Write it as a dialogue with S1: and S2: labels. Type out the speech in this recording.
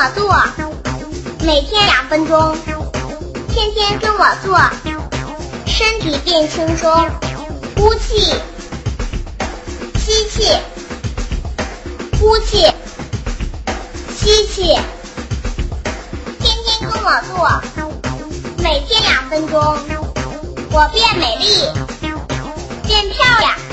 S1: 我做，每天2分钟，天天跟我做，身体变轻松。呼气，吸气，呼气，吸气，天天跟我做，每天2分钟，我变美丽，变漂亮。